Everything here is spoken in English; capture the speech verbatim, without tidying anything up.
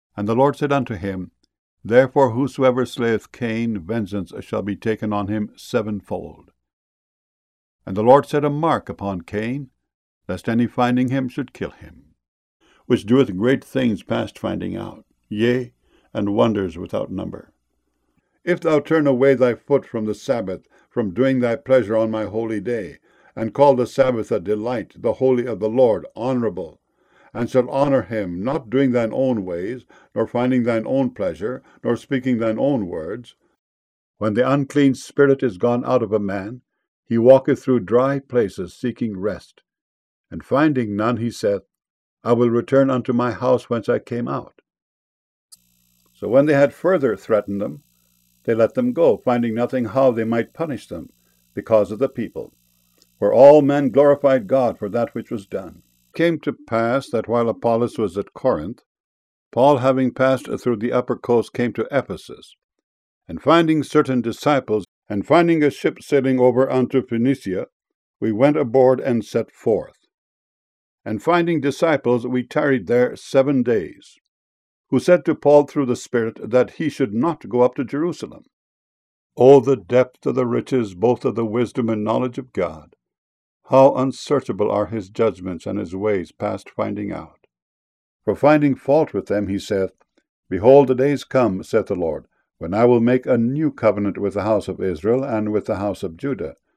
And the Lord said unto him, Therefore whosoever slayeth Cain, vengeance shall be taken on him sevenfold. And the Lord set a mark upon Cain, lest any finding him should kill him, which doeth great things past finding out, yea, and wonders without number. If thou turn away thy foot from the Sabbath, from doing thy pleasure on my holy day, and call the Sabbath a delight, the holy of the Lord honorable, and shalt honor him, not doing thine own ways, nor finding thine own pleasure, nor speaking thine own words, when the unclean spirit is gone out of a man, he walketh through dry places, seeking rest, and finding none, he saith, I will return unto my house whence I came out. So when they had further threatened them, they let them go, finding nothing how they might punish them, because of the people. For all men glorified God for that which was done. It came to pass that while Apollos was at Corinth, Paul, having passed through the upper coast, came to Ephesus, and finding certain disciples, and finding a ship sailing over unto Phoenicia, we went aboard and set forth. And finding disciples, we tarried there seven days, who said to Paul through the Spirit that he should not go up to Jerusalem. O the depth of the riches, both of the wisdom and knowledge of God! How unsearchable are his judgments, and his ways past finding out. For finding fault with them, he saith, Behold, the days come, saith the Lord, when I will make a new covenant with the house of Israel and with the house of Judah,